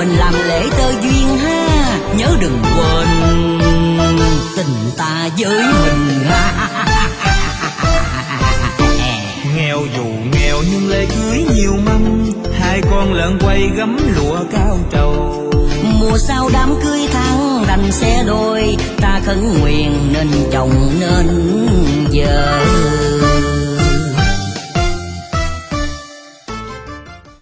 mình làm lễ tơ duyên ha, nhớ đừng quên tình ta với mình ha. Nghèo dù nghèo nhưng lễ cưới nhiều mâm, hai con lợn quay gấm lụa cao trầu. Mùa sau đám cưới tháng đành xe đôi, ta khấn nguyện nên chồng nên vợ.